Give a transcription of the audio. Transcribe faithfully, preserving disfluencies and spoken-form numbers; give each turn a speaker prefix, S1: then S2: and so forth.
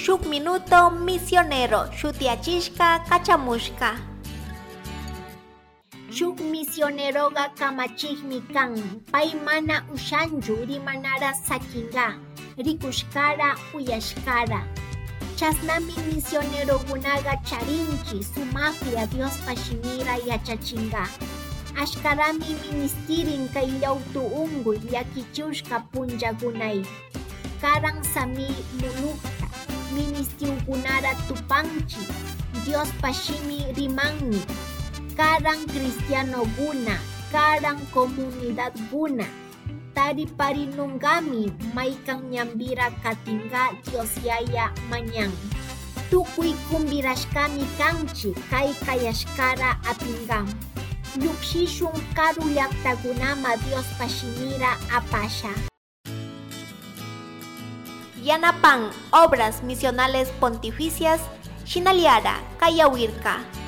S1: Shuk minuto misionero shutiachishka kachamushka.
S2: Shuk misioneroga kamachikmi kan, pay mana ushanchu rimanara sakinga, rikushkara uyashkara. Chasnami misionerokunaga charinchi sumaqlla Diospa shimira yachachinga. Ashkarami ministerin kay llawtu unguy llakichushka punllakunay. Karan sami mulukta, ministiukunara tupanchi, Diospa shimi rimanmi. Karan cristianoguna, karan comunidadguna. Tari parinungami maykan ñambira katinga Dios yaya mañan. Tukuy kumbirashkami kanchi kay kayashkara apingam. Llukshishun karu llaqtakunama Diospa shimira apasha.
S1: Yanapan Obras Misionales Pontificias Shinaliara Kayawirka.